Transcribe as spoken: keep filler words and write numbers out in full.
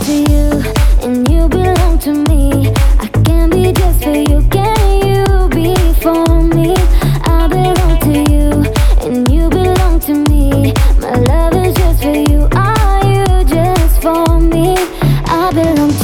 to you, and you belong to me. I can be just for you, can you be for me? I belong to you, and you belong to me. My love is just for you, are you just for me? I belong